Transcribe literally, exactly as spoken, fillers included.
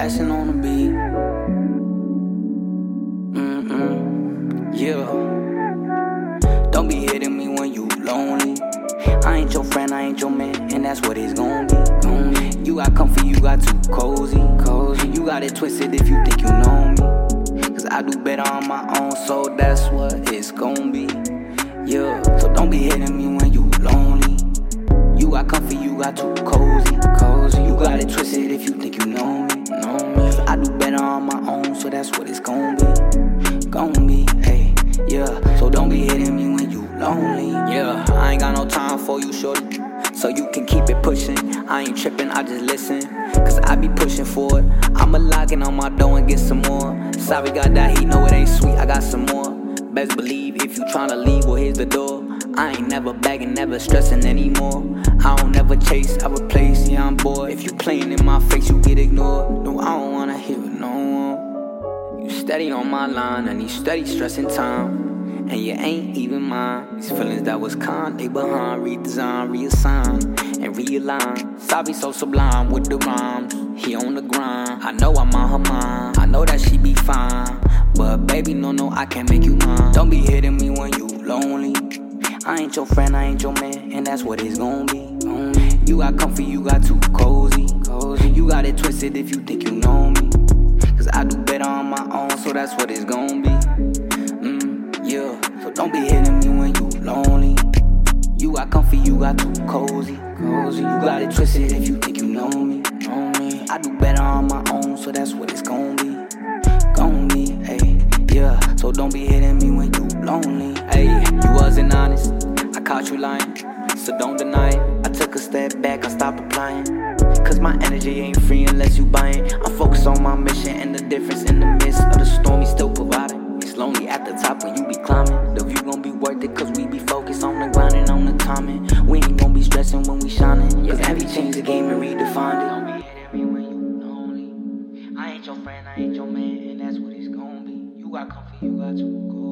Tyson on the beat. Mm-mm, yeah. Don't be hitting me when you lonely. I ain't your friend, I ain't your man, and that's what it's gon' be. Mm. You got comfy, you got too cozy. cozy. You got it twisted if you think you know me. Cause I do better on my own, so that's what it's gon' be. Yeah, so don't be hitting me when you lonely. You got comfy, you got too cozy. cozy. You got it twisted if you think you know me. Know me. Cause I do better on my own, so that's what it's gon' be. Gon' be, hey, yeah. So don't be hitting me when you lonely. Yeah, I ain't got no time for you, shorty. So you can keep it pushing. I ain't tripping, I just listen. Cause I be pushing for it. I'ma lock in on my dough and get some more. Sorry, got that, he know it ain't sweet, I got some more. Best believe if you tryna leave, well, here's the door. I ain't never begging, never stressing anymore. I don't never chase, I replace, yeah, I'm bored. If you playing in my face, you get ignored. No, I don't wanna hear it, no more. You steady on my line, and you steady stressing time. And you ain't even mine. These feelings that was con, they behind. Redesign, reassign, and realign. Sabi so sublime with the rhymes. He on the grind. I know I'm on her mind. I know that she be fine. But baby, no, no, I can't make you mine. Don't be hitting me when you lonely. I ain't your friend, I ain't your man, and that's what it's gon' be. You got comfy, you got too cozy. cozy. You got it twisted if you think you know me. Cause I do better on my own, so that's what it's gon' be. Yeah, so don't be hitting me when you lonely. You got comfy, you got too cozy. cozy. You got it twisted if you think you know me. know me. I do better on my own, so that's what it's gon' be. Gon' be, hey, yeah. So don't be hitting me when you lonely. Hey, you wasn't honest, I caught you lying. So don't deny it. I took a step back, I stopped applying. Cause my energy ain't free unless you buying. I'm focused on my mission and the difference in the midst of the storm, he's still providing. Lonely at the top when you be climbing. The view gon' be worth it cause we be focused on the grind and on the timing. We ain't gon' be stressing when we shining. Cause every change the game and redefined it. Don't be hitting me when you lonely. I ain't your friend, I ain't your man, and that's what it's gon' be. You got comfy, you got too cool.